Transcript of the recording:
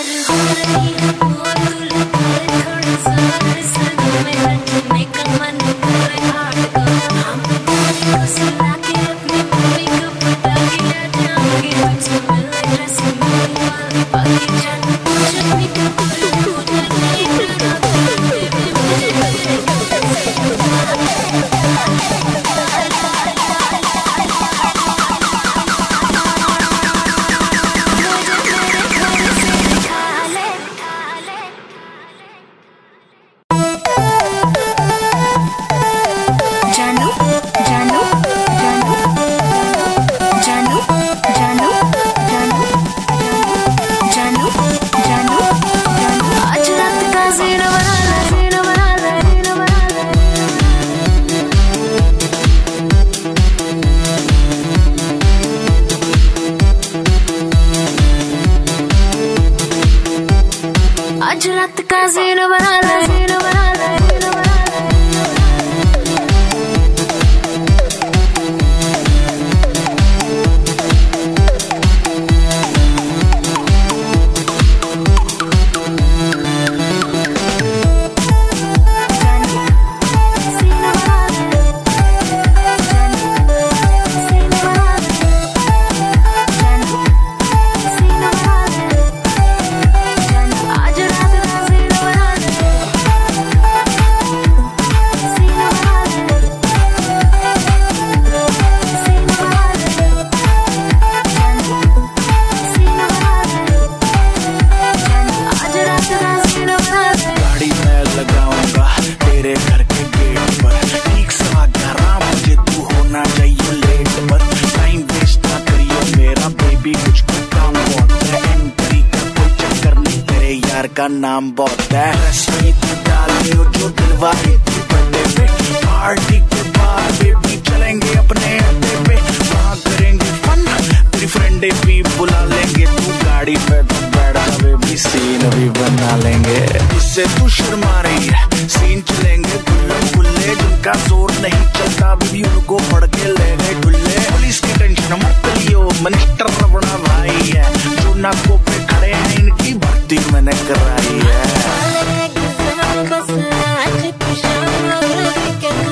आज रात का ज़ीन बना ले, ज़ीन बना ले, ज़ीन बना ले। का नाम बहुत है रस्मी तू डाली जो दिलवारी थी बर्थडे पे पार्टी के बाद बेबी चलेंगे अपने अड्डे पे वहाँ करेंगे फन तेरी फ्रेंडे भी बुला लेंगे तू गाड़ी पे तो बैठा बेबी सीन भी बना लेंगे इससे तू शर्मा रही है सीन चलेंगे गुल्लम गुल्ले जिनका जोर नहीं चलता बेबी उनको पड़ के ले गए गुल्ले पुलिस की टेंशन मत लियो मिनिस्टर रबड़ा भाई है जो नाकों पे खड़े हैं इनकी भर्ती मैंने कराई है।